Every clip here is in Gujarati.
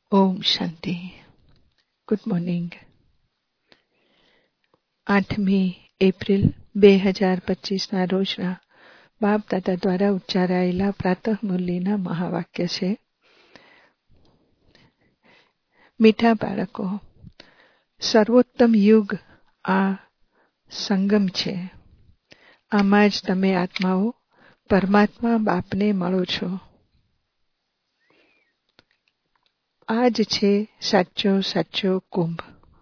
ઓમ શાંતિ. Good morning. 8મી એપ્રિલ 2025ના રોજના બાપ દાદા દ્વારા ઉચ્ચારાયેલા પ્રાતઃ મુરલીના મહાવાક્ય છે. મીઠા બાળકો, સર્વોત્તમ યુગ આ સંગમ છે. આમાં જ તમે આત્માઓ પરમાત્મા બાપને મળો છો. આ જ છે સાચો સાચો કુંભ.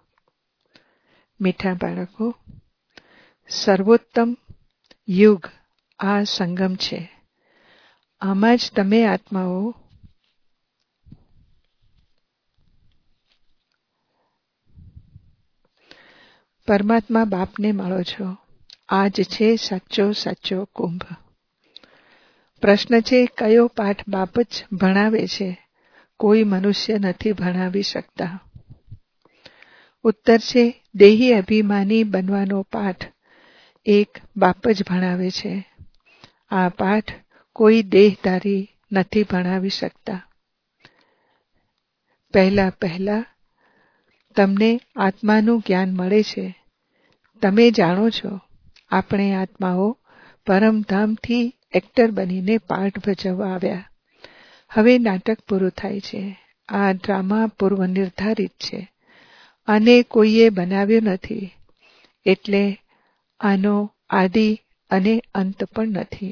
મીઠા બાળકો, સર્વોત્તમ યુગ આ સંગમ છે. આમાં જ તમે આત્માઓ પરમાત્મા બાપને મળો છો. આ જ છે સાચો સાચો કુંભ. પ્રશ્ન છે, કયો પાઠ બાપ જ ભણાવે છે? કોઈ મનુષ્ય નથી ભણાવી શકતા. ઉત્તર છે, દેહી અભિમાની બનવાનો પાઠ એક બાપ જ ભણાવે છે. આ પાઠ કોઈ દેહધારી નથી ભણાવી શકતા. પહેલા તમને આત્માનું જ્ઞાન મળે છે. તમે જાણો છો, આપણે આત્માઓ પરમધામથી એક્ટર બનીને પાઠ ભજવવા આવ્યા. હવે નાટક પૂરું થાય છે. આ ડ્રામા પૂર્વ નિર્ધારિત છે. આને કોઈએ બનાવ્યો નથી, એટલે આનો આદિ અને અંત પણ નથી.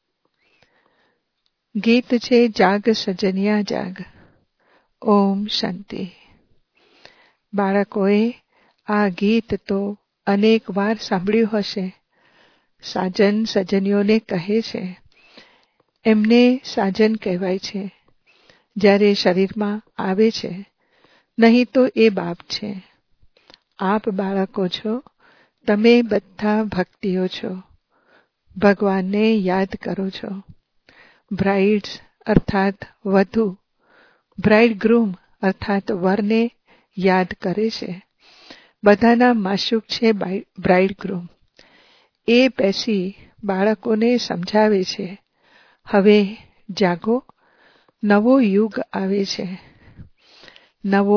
ગીત છે, જાગ સજનિયા જાગ. ઓમ શાંતિ. બાળકોએ આ ગીત તો અનેક વાર સાંભળ્યું હશે. સાજન સજનીઓને કહે છે. એમને સાજન કહેવાય છે જ્યારે શરીરમાં આવે છે, નહીં તો એ બાપ છે. આપ બાળકો છો, તમે બધા ભક્તિઓ છો. ભગવાનને યાદ કરો છો. બ્રાઇડ્સ અર્થાત વધુ, બ્રાઇડગ્રૂમ અર્થાત વરને યાદ કરે છે. બધાના માશુક છે બ્રાઇડગ્રૂમ. એ બેસી બાળકોને સમજાવે છે, હવે જાગો, નવો યુગ આવે છે. નવો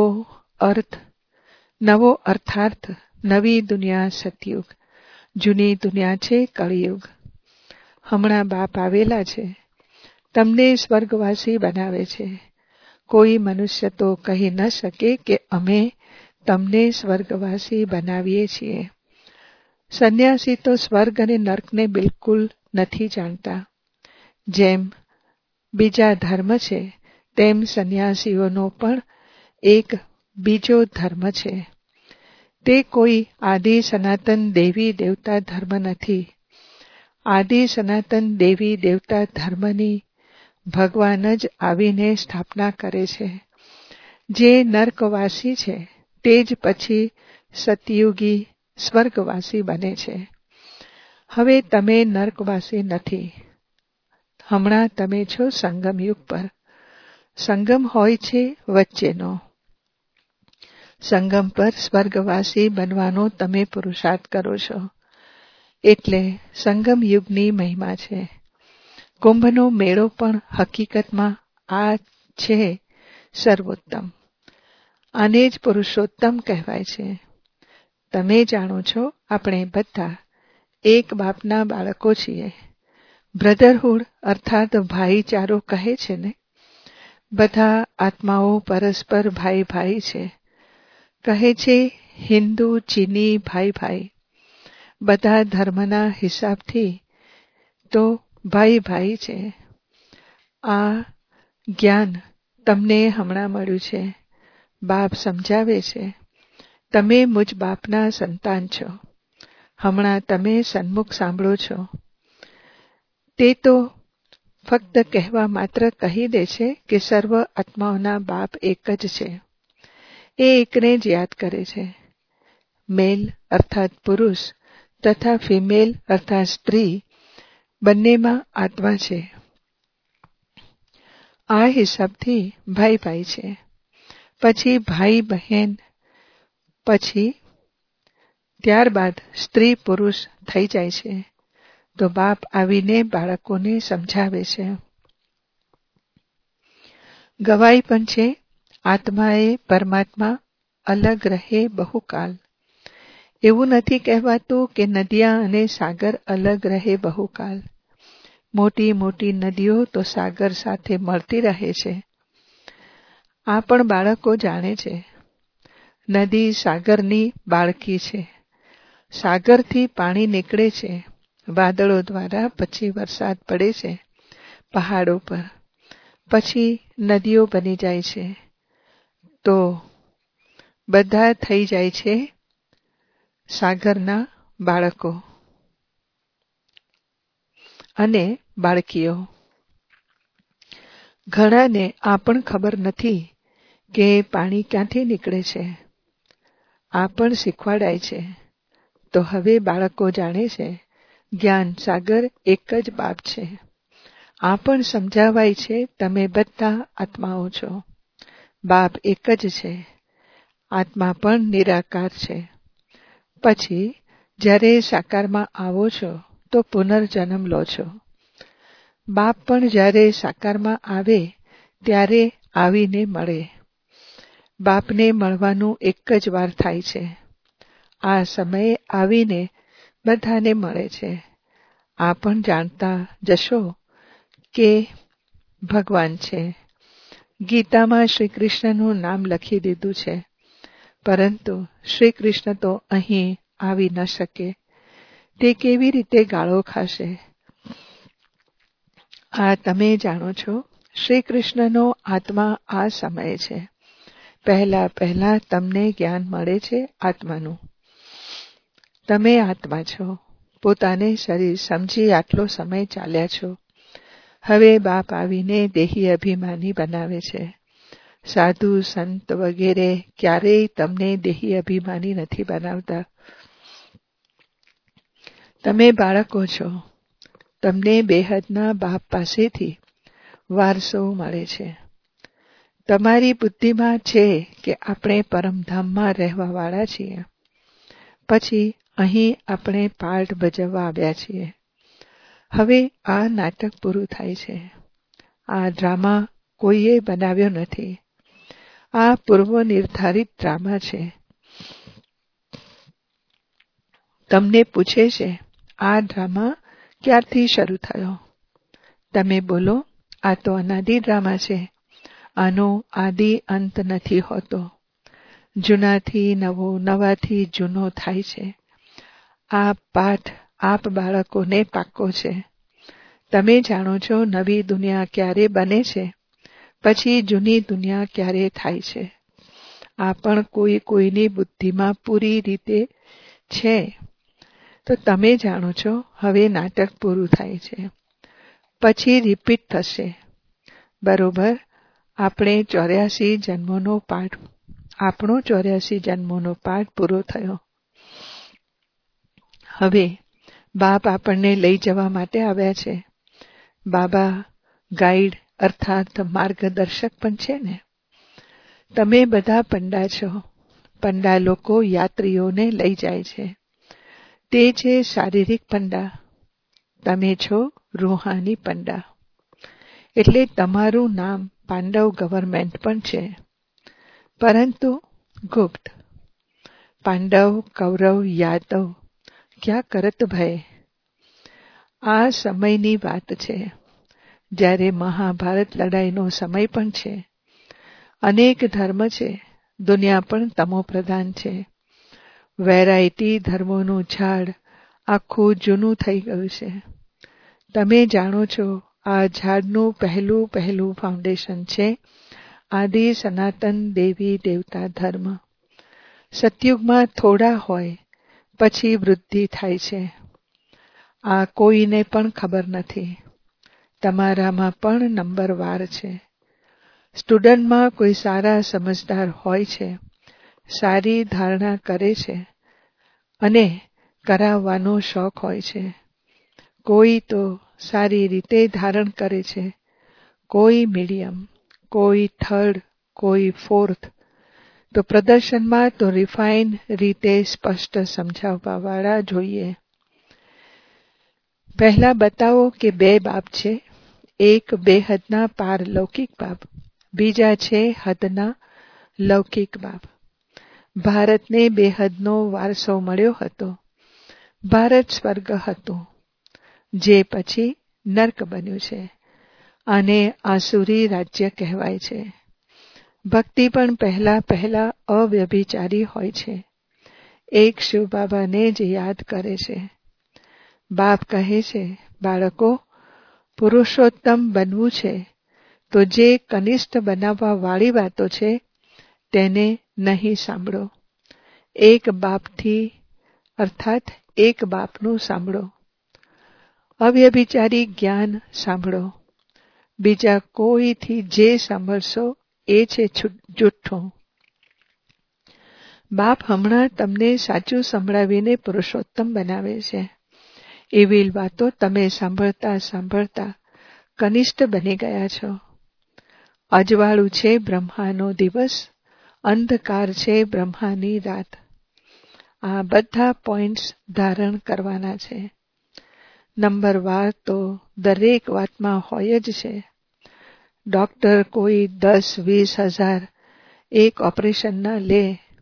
અર્થાર્થ નવી દુનિયા સતયુગ. જૂની દુનિયા છે કળિયુગ. હમણાં બાપ આવેલા છે. તમને સ્વર્ગવાસી બનાવે છે. કોઈ મનુષ્ય તો કહી ન શકે કે અમે તમને સ્વર્ગવાસી બનાવીએ છીએ. સંન્યાસી તો સ્વર્ગ અને નર્કને બિલકુલ નથી જાણતા. જેમ બીજા ધર્મ છે, તેમ સંન્યાસીઓનો પણ એક બીજો ધર્મ છે. તે કોઈ આદિ સનાતન દેવી દેવતા ધર્મ નથી. આદિ સનાતન દેવી દેવતા ધર્મની ભગવાન જ આવીને સ્થાપના કરે છે. જે નર્કવાસી છે તે જ પછી સતયુગી સ્વર્ગવાસી બને છે. હવે તમે નર્કવાસી નથી. હમણાં તમે છો સંગમ યુગ પર. સંગમ હોય છે વચ્ચેનો. સંગમ પર સ્વર્ગવાસી બનવાનો તમે પુરુષાર્થ કરો છો. એટલે સંગમ યુગની મહિમા છે. કુંભનો મેળો પણ હકીકતમાં આ છે સર્વોત્તમ. આને જ પુરુષોત્તમ કહેવાય છે. તમે જાણો છો, આપણે બધા એક બાપના બાળકો છીએ. બ્રધરહુડ અર્થાત ભાઈચારો કહે છે ને. બધા આત્માઓ પરસ્પર ભાઈ ભાઈ છે. કહે છે હિન્દુ ચીની ભાઈ ભાઈ. બધા ધર્મના હિસાબથી તો ભાઈ ભાઈ છે. આ જ્ઞાન તમને હમણાં મળ્યું છે. બાપ સમજાવે છે, તમે મુજ બાપના સંતાન છો. હમણાં તમે સન્મુખ સાંભળો છો. તે તો ફક્ત કહેવા માત્ર કહી દે છે કે સર્વ આત્માઓના બાપ એક જ છે. એ એકને જ યાદ કરે છે. મેલ અર્થાત પુરુષ તથા ફિમેલ અર્થાત સ્ત્રી બંનેમાં આત્મા છે. આ હિસાબથી ભાઈ ભાઈ છે. પછી ભાઈ બહેન, પછી ત્યારબાદ સ્ત્રી પુરુષ થઈ જાય છે. તો બાપ આવીને બાળકોને સમજાવે છે. ગવાઈ પણ છે. આત્માએ પરમાત્મા અલગ રહે બહુકાલ. એવું નથી કહેવાતું કે નદિયા અને સાગર અલગ રહે બહુકાલ. મોટી મોટી નદીઓ તો સાગર સાથે મળતી રહે છે. આ પણ બાળકો જાણે છે. નદી સાગરની બાળકી છે. સાગરથી પાણી નીકળે છે વાદળો દ્વારા, પછી વરસાદ પડે છે પહાડો પર, પછી નદીઓ બની જાય છે. તો બધા થઈ જાય છે સાગરના બાળકો અને બાળકીઓ. ઘણાને આ પણ ખબર નથી કે પાણી ક્યાંથી નીકળે છે. આ પણ શીખવાડાય છે. તો હવે બાળકો જાણે છે જ્ઞાન સાગર એક જ બાપ છે. આ પણ સમજાવાય છે તમે બધા આત્માઓ છો. બાપ એક જ છે. આત્મા પણ નિરાકાર છે. પછી જ્યારે સાકારમાં આવો છો તો પુનર્જન્મ લો છો. બાપ પણ જ્યારે સાકારમાં આવે ત્યારે આવીને મળે. બાપને મળવાનું એક જ વાર થાય છે. આ સમયે આવીને બધાને મળે છે. આ પણ જાણતા જશો કે ભગવાન છે. ગીતામાં શ્રી કૃષ્ણનું નામ લખી દીધું છે, પરંતુ શ્રી કૃષ્ણ તો અહીં આવી ન શકે. તે કેવી રીતે ગાળો ખાશે? આ તમે જાણો છો. શ્રી કૃષ્ણનો આત્મા આ સમયે છે. પહેલા તમને જ્ઞાન મળે છે આત્માનું. તમે આત્મા છો. પોતાને શરીર સમજી આટલો સમય ચાલ્યા છો. હવે બાપ આવીને દેહી અભિમાની બનાવે છે. સાધુ સંત વગેરે ક્યારેય તમને દેહી અભિમાની નથી બનાવતા. તમે બાળકો છો. તમને બેહદના બાપ પાસેથી વારસો મળે છે. તમારી બુદ્ધિમાં છે કે આપણે પરમધામમાં રહેવાવાળા છીએ. પછી અહીં આપણે પાઠ ભજવવા આવ્યા છીએ. હવે આ નાટક પૂરું થાય છે. આ ડ્રામા કોઈએ બનાવ્યો નથી. આ પૂર્વ નિર્ધારિત ડ્રામા છે. તમને પૂછે છે આ ડ્રામા ક્યારથી શરૂ થયો? તમે બોલો આ તો અનાદિ ડ્રામા છે. આનો આદિ અંત નથી હોતો. જૂનાથી નવો, નવાથી જૂનો થાય છે. આ પાઠ આપ બાળકોને પાક્કો છે. તમે જાણો છો નવી દુનિયા ક્યારે બને છે, પછી જૂની દુનિયા ક્યારે થાય છે. આ પણ કોઈની બુદ્ધિમાં પૂરી રીતે છે. તો તમે જાણો છો હવે નાટક પૂરું થાય છે. પછી રિપીટ થશે. બરોબર. આપણો 84 જન્મોનો પાઠ પૂરો થયો. હવે બાપ આપણને લઈ જવા માટે આવ્યા છે. બાબા ગાઈડ અર્થાત માર્ગદર્શક પણ છે ને. તમે બધા પંડા છો. પંડા લોકો યાત્રીઓને લઈ જાય છે. તે છે શારીરિક પંડા. તમે છો રૂહાની પંડા. એટલે તમારું નામ પાંડવ ગવર્મેન્ટ પણ છે, પરંતુ ગુપ્ત. પાંડવ, કૌરવ, યાદવ ક્યાં કરત ભય. આ સમયની વાત છે જ્યારે મહાભારત લડાઈનો સમય પણ છે. અનેક ધર્મ છે. દુનિયા પણ તમો પ્રધાન છે. વેરાયટી ધર્મોનું ઝાડ આખું જૂનું થઈ ગયું છે. તમે જાણો છો આ ઝાડનું પહેલું ફાઉન્ડેશન છે આદિ સનાતન દેવી દેવતા ધર્મ. સતયુગમાં થોડા હોય, પછી વૃદ્ધિ થાય છે. આ કોઈને પણ ખબર નથી. તમારામાં પણ નંબરવાર છે. સ્ટુડન્ટમાં કોઈ સારા સમજદાર હોય છે, સારી ધારણા કરે છે અને કરાવવાનો શોખ હોય છે. કોઈ તો સારી રીતે ધારણ કરે છે, કોઈ મીડિયમ, કોઈ થર્ડ, કોઈ ફોર્થ. તો પ્રદર્શનમાં તો રિફાઇન રીતે સ્પષ્ટ સમજાવવાવાળા જોઈએ. પહેલા બતાવો કે 2 બાપ છે. એક બેહદના પારલૌકિક બાપ, બીજા છે હદના લૌકિક બાપ. ભારતને બેહદનો વારસો મળ્યો હતો. ભારત સ્વર્ગ હતું, જે પછી નર્ક બન્યું છે અને આસુરી રાજ્ય કહેવાય છે. ભક્તિ પણ પહેલા અવ્યભિચારી હોય છે. એક શિવ બાબાને જ યાદ કરે છે. બાપ કહે છે, બાળકો, પુરુષોત્તમ બનવું છે તો જે કનિષ્ઠ બનાવવા વાળી વાતો છે તેને નહીં સાંભળો. એક બાપથી અર્થાત એક બાપનું સાંભળો. અવ્યભિચારી જ્ઞાન સાંભળો. બીજા કોઈથી જે સાંભળશો એ છે જુઠ્ઠું. બાપ હમણાં તમને સાચું સંભળાવીને પુરુષોત્તમ બનાવે છે. એવી વાતો તમે સાંભળતા સાંભળતા કનિષ્ઠ બની ગયા છો. અજવાળું છે બ્રહ્માનો દિવસ, અંધકાર છે બ્રહ્માની રાત. આ બધા પોઈન્ટ્સ ધારણ કરવાના છે. નંબરવાર તો દરેક વાતમાં હોય જ છે. ડોક્ટર કોઈ 10-20 હજાર એક ઓપરેશનના લે,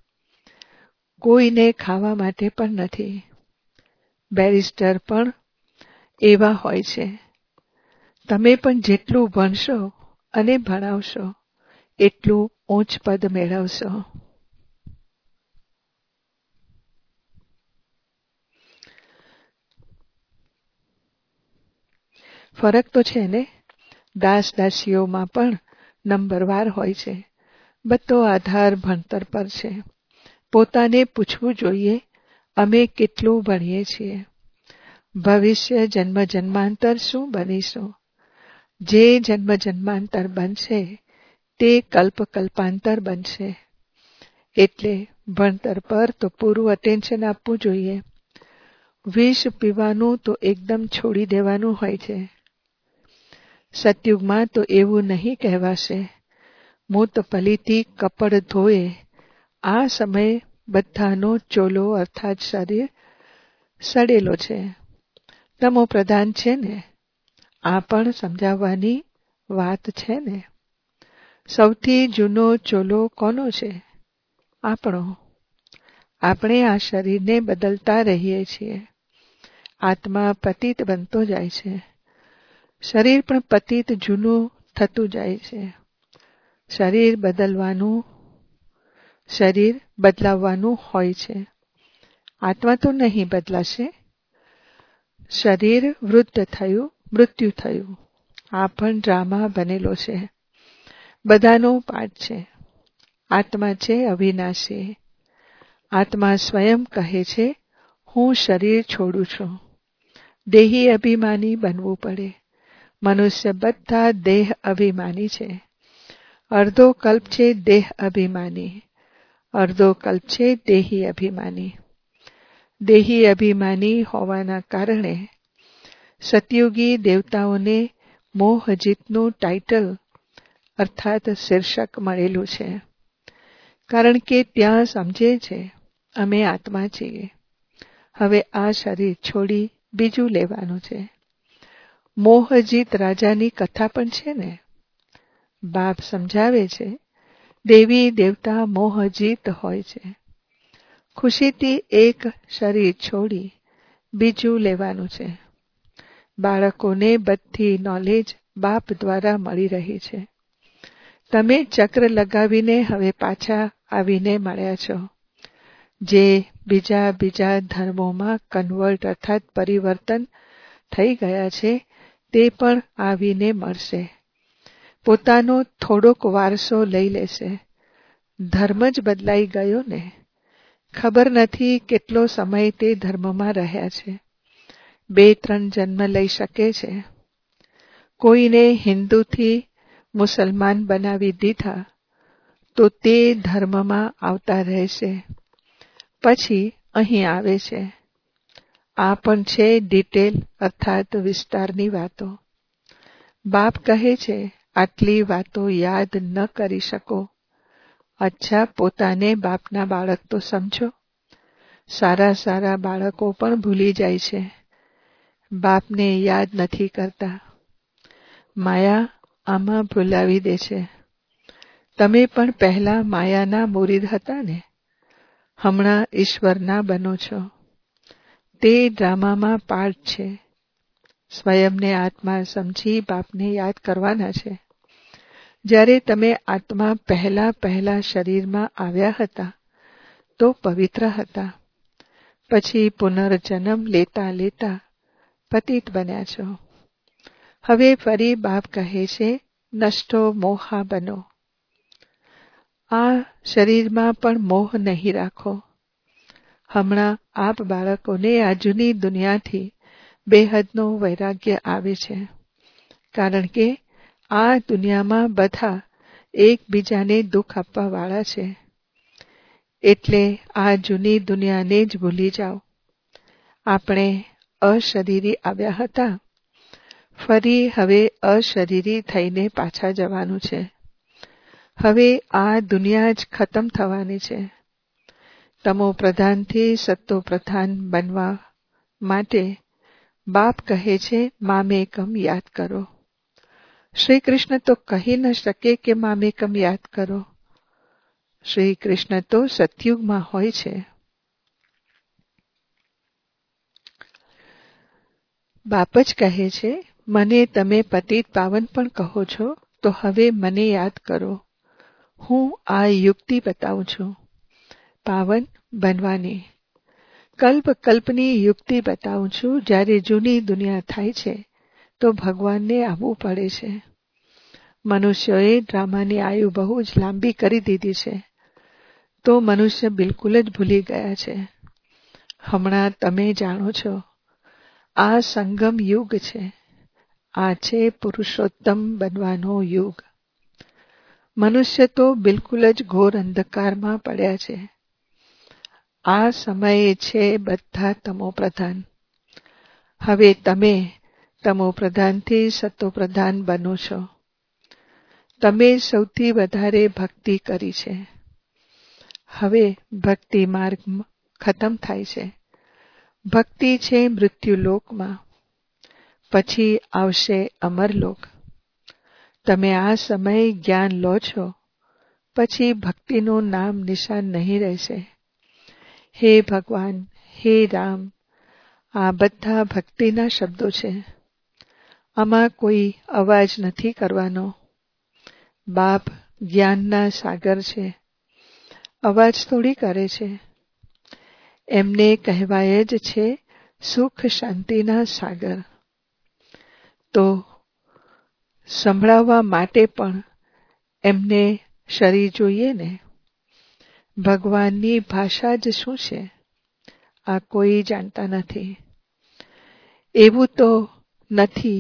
કોઈને ખાવા માટે પણ નથી. બેરિસ્ટર પણ એવા હોય છે. તમે પણ જેટલું ભણશો અને ભણાવશો એટલું ઉચ્ચ પદ મેળવશો. ફરક તો છે ને. દાસ દાસીઓમાં પણ નંબરવાર હોય છે. બધો આધાર ભણતર પર છે. પોતાને પૂછવું જોઈએ, અમે કેટલું ભણીએ છીએ? ભવિષ્ય જન્મ જન્માંતર શું બનીશું? જે જન્મ જન્માંતર બનશે તે કલ્પ કલ્પાંતર બનશે. એટલે ભણતર પર તો પૂરું અટેન્શન આપવું જોઈએ. વિષ પીવાનું તો એકદમ છોડી દેવાનું હોય છે. સતયુગમાં તો એવું નહીં કહેવાશે, મૂત પલીથી કપડ ધોયે. આ સમય બધાનો ચોલો અર્થાત શરીર સડેલો છે, તમો પ્રધાન છે ને. આ પણ સમજાવવાની વાત છે ને. સૌથી જૂનો ચોલો કોનો છે? આપણો. આપણે આ શરીરને બદલતા રહીએ છીએ. આત્મા પતિત બનતો જાય છે. શરીર પણ પતિત જૂનું થતું જાય છે. શરીર બદલાવવાનું હોય છે. આત્મા તો નહીં બદલાશે. શરીર વૃદ્ધ થયું, મૃત્યુ થયું. આ પણ ડ્રામા બનેલો છે. બધાનો પાઠ છે. આત્મા છે અવિનાશી. આત્મા સ્વયં કહે છે, હું શરીર છોડું છું. દેહી અભિમાની બનવું પડે. મનુષ્ય બધા દેહ અભિમાની છે. અડધો કલ્પ છે દેહ અભિમાની, અડધો કલ્પ છે દેહી અભિમાની. દેહી અભિમાની હોવાના કારણે સતયુગી દેવતાઓને મોહજીતનું ટાઇટલ અર્થાત શીર્ષક મળેલું છે. કારણ કે ત્યાં સમજે છે અમે આત્મા છીએ. હવે આ શરીર છોડી બીજું લેવાનું છે. મોહજીત રાજાની કથા પણ છે ને. બાપ સમજાવે છે, દેવી દેવતા મોહજીત હોય છે. ખુશીથી એક શરીર છોડી બીજું લેવાનું છે. બાળકોને બધી નોલેજ બાપ દ્વારા મળી રહી છે. તમે ચક્ર લગાવીને હવે પાછા આવીને મળ્યા છો. જે બીજા ધર્મોમાં કન્વર્ટ અર્થાત પરિવર્તન થઈ ગયા છે તે પણ આવીને મળશે. પોતાનો થોડોક વારસો લઈ લેશે. ધર્મ જ બદલાઈ ગયો ને. ખબર નથી કેટલો સમય તે ધર્મમાં રહ્યા છે. 2-3 જન્મ લઈ શકે છે. કોઈને હિન્દુથી મુસલમાન બનાવી દીધા તો તે ધર્મમાં આવતા રહેશે. પછી અહીં આવે છે. આ પણ છે ડિટેલ અર્થાત વિસ્તારની વાતો. બાપ કહે છે, આટલી વાતો યાદ ન કરી શકો. અચ્છા, પોતાને બાપના બાળક તો સમજો. સારા બાળકો પણ ભૂલી જાય છે. બાપને યાદ નથી કરતા. માયા આમાં ભૂલાવી દે છે. તમે પણ પહેલા માયાના મુરીદ હતા ને, હમણાં ઈશ્વરના બનો છો. તે ડ્રામામાં પાર્ટ છે. સ્વયંને આત્મા સમજી બાપને યાદ કરવાના છે. જ્યારે તમે આત્મા પહેલા શરીરમાં આવ્યા હતા તો પવિત્ર હતા. પછી પુનર્જન્મ લેતા લેતા પતિત બન્યા છો. હવે ફરી બાપ કહે છે, નષ્ટો મોહા બનો. આ શરીરમાં પણ મોહ નહીં રાખો. હમણાં આપ બાળકોને આ જૂની દુનિયાથી બેહદનો વૈરાગ્ય આવે છે, કારણ કે આ દુનિયામાં બધા એકબીજાને દુઃખ આપવા વાળા છે. એટલે આ જૂની દુનિયાને જ ભૂલી જાઓ. આપણે અશરીરી આવ્યા હતા, ફરી હવે અશરીરી થઈને પાછા જવાનું છે. હવે આ દુનિયા જ ખતમ થવાની છે. તમો પ્રધાનથી સત્તો પ્રધાન બનવા માટે બાપ કહે છે, મામેકમ યાદ કરો. શ્રી કૃષ્ણ તો કહી ન શકે કે મામેકમ યાદ કરો. શ્રી કૃષ્ણ તો સતયુગમાં હોય છે. બાપ જ કહે છે, મને તમે પતિત પાવન પણ કહો છો, તો હવે મને યાદ કરો. હું આ યુક્તિ બતાવું છું પાવન બનવાની. કલ્પની યુક્તિ બતાવું છું. જ્યારે જૂની દુનિયા થાય છે તો ભગવાનને આવવું પડે છે. મનુષ્યોએ ડ્રામાની આયુ બહુ જ લાંબી કરી દીધી છે, તો મનુષ્ય બિલકુલ જ ભૂલી ગયા છે. હમણાં તમે જાણો છો, આ સંગમ યુગ છે. આ છે પુરુષોત્તમ બનવાનો યુગ. મનુષ્ય તો બિલકુલ જ ઘોર અંધકારમાં પડ્યા છે. આ સમયે છે બધા તમો પ્રધાન. હવે તમે તમો પ્રધાનથી સતો પ્રધાન બનો છો. તમે સૌથી વધારે ભક્તિ કરી છે. હવે ભક્તિ માર્ગ ખતમ થાય છે. ભક્તિ છે મૃત્યુલોકમાં, પછી આવશે અમરલોક. તમે આ સમયે જ્ઞાન લો છો, પછી ભક્તિનું નામ નિશાન નહીં રહેશે. હે ભગવાન, હે રામ, આ બધા ભક્તિના શબ્દો છે. આમાં કોઈ અવાજ નથી કરવાનો. બાપ જ્ઞાનના સાગર છે, અવાજ થોડી કરે છે. એમને કહેવાય જ છે સુખ શાંતિના સાગર. તો સંભળાવવા માટે પણ એમને શરીર જોઈએ ને. ભગવાનની ભાષા જ શું છે, આ કોઈ જાણતા નથી. એવું તો નથી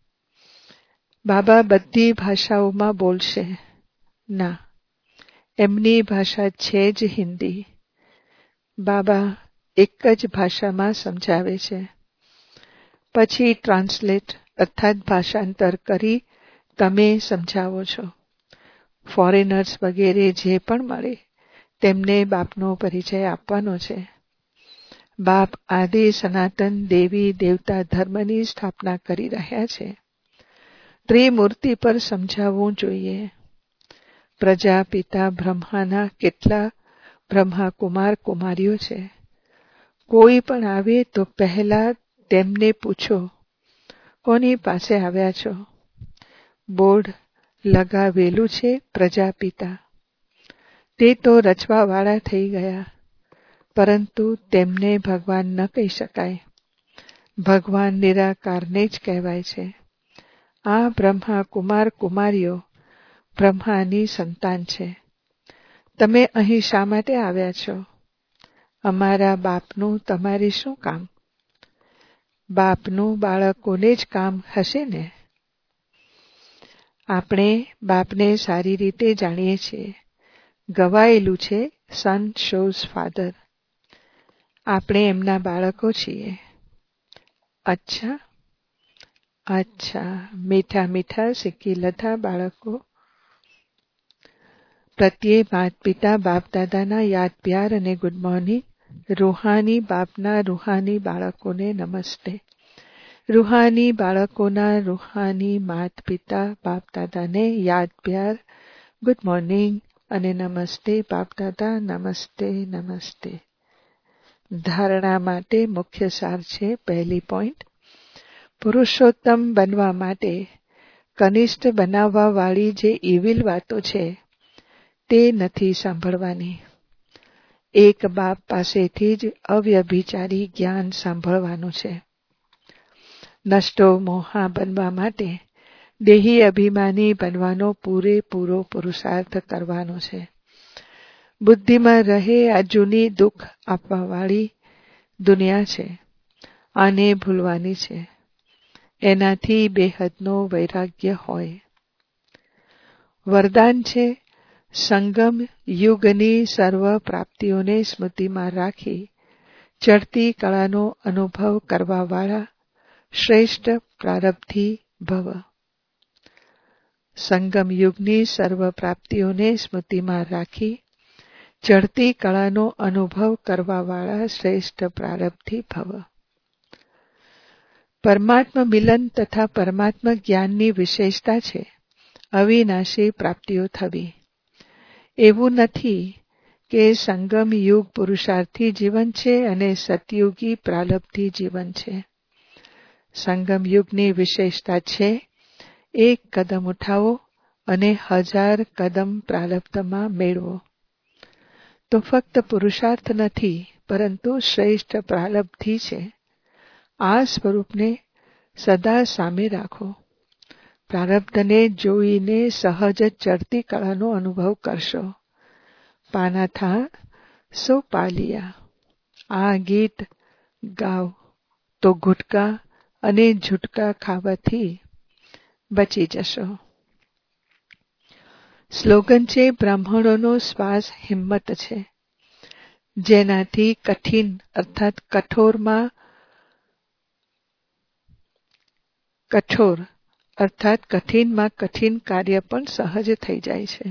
બાબા બધી ભાષાઓમાં બોલશે. ના, એમની ભાષા છે જ હિન્દી. બાબા એક જ ભાષામાં સમજાવે છે. પછી ટ્રાન્સલેટ અર્થાત ભાષાંતર કરી તમે સમજાવો છો. ફોરેનર્સ વગેરે જે પણ મળે તેમને બાપનો પરિચય આપવાનો છે. બાપ આદિ સનાતન દેવી દેવતા ધર્મની સ્થાપના કરી રહ્યા છે. ત્રિમૂર્તિ પર સમજાવવું જોઈએ. પ્રજાપિતા બ્રહ્માના કેટલા બ્રહ્મા કુમાર કુમારીઓ છે. કોઈ પણ આવે તો પહેલા તેમને પૂછો, કોની પાસે આવ્યા છો? બોર્ડ લગાવેલું છે પ્રજાપિતા. તે તો રચવાવાળા થઈ ગયા, પરંતુ તેમને ભગવાન ન કહી શકાય. ભગવાન નિરાકારને જ કહેવાય છે. આ બ્રહ્મા કુમાર કુમારીઓ બ્રહ્માની સંતાન છે. તમે અહીં શા માટે આવ્યા છો? અમારા બાપનું તમારે શું કામ? બાપનું બાળકોને જ કામ હશે ને. આપણે બાપને સારી રીતે જાણીએ છીએ. ગવાયેલું છે સન શોઝ ફાધર. આપણે એમના બાળકો છીએ. અચ્છા અચ્છા, મીઠા મીઠા સિક્કી લધા બાળકો પ્રત્યે માત પિતા બાપ દાદાના યાદ પ્યાર અને ગુડ મોર્નિંગ. રૂહાની બાપના રૂહાની બાળકોને નમસ્તે. રૂહાની બાળકોના રૂહાની માત પિતા બાપ દાદાને યાદ પ્યાર ગુડ મોર્નિંગ અને નમસ્તે બાપદાદા. નમસ્તે નમસ્તે. ધારણા માટે મુખ્ય સાર છે. પહેલી પોઈન્ટ, પુરુષોત્તમ બનવા માટે કનિષ્ઠ બનાવવા વાળી જે ઇવિલ વાતો છે તે નથી સાંભળવાની. એક બાપ પાસેથી જ અવ્યભિચારી જ્ઞાન સાંભળવાનું છે. નષ્ટો મોહા બનવા માટે દેહી અભિમાની બનવાનો પૂરેપૂરો પુરુષાર્થ કરવાનો છે. બુદ્ધિમાં રહે આ જૂની દુઃખ આપવા વાળી દુનિયા છે, આને ભૂલવાની છે. એનાથી બેહદનો વૈરાગ્ય હોય. વરદાન છે, સંગમ યુગની સર્વ પ્રાપ્તિઓને સ્મૃતિમાં રાખી ચડતી કળાનો અનુભવ કરવા વાળા શ્રેષ્ઠ પ્રારબ્ધી ભવ. સંગમ યુગની સર્વ પ્રાપ્તિઓને સ્મૃતિમાં રાખી ચડતી કળાનો અનુભવ કરવા વાળા શ્રેષ્ઠ પ્રારબ્ધી ભવ. પરમાત્મા મિલન તથા પરમાત્મા જ્ઞાનની વિશેષતા છે અવિનાશી પ્રાપ્તિઓ થવી. એવું નથી કે સંગમ યુગ પુરુષાર્થી જીવન છે અને સતયુગી પ્રારબ્ધી જીવન છે. સંગમ યુગની વિશેષતા છે, એક કદમ ઉઠાવો અને 1000 કદમ પ્રારબ્ધમાં મેળવો. તો ફક્ત પુરુષાર્થ નથી પરંતુ શ્રેષ્ઠ પ્રારબ્ધી છે. આ સ્વરૂપને સદા સામે રાખો. પ્રારબ્ધને જોઈને સહજ ચડતી કળાનો અનુભવ કરશો. પાના થા સો પાલિયા. આ ગીત ગાવ તો ગુટકા અને ઝુટકા ખાવાથી બચી જશો. સ્લોગન છે, બ્રાહ્મણોનો શ્વાસ હિંમત છે, જેનાથી કઠિન અર્થાત કઠિનમાં કઠિન કાર્ય પણ સહજ થઈ જાય છે.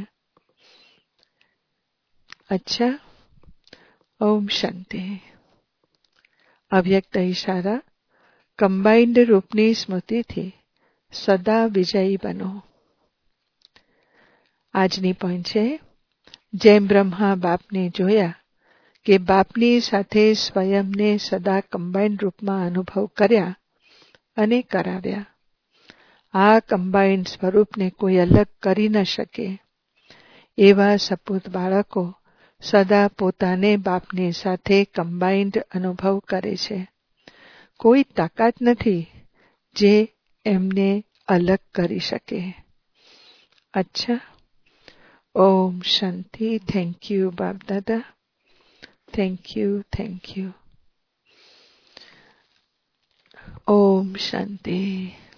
અચ્છા, ઓમ શાંતિ. અવ્યક્ત ઈશારા, કમ્બાઇન્ડ રૂપની સ્મૃતિથી સદા વિજયી બનો. આજની પોઈન્ટ છે, જેમ બ્રહ્મા બાપને જોયા કે બાપની સાથે સ્વયંને સદા કમ્બાઇન્ડ રૂપમાં અનુભવ કર્યા અને કરાવ્યા. આ કમ્બાઇન્ડ સ્વરૂપને કોઈ અલગ કરી ન શકે. એવા સપૂત બાળકો સદા પોતાને બાપની સાથે કમ્બાઇન્ડ અનુભવ કરે છે. કોઈ તાકાત નથી જે એમને અલગ કરી શકે. અચ્છા, ઓમ શાંતિ. Thank you BapDada. Thank you, thank you. ઓમ શાંતિ.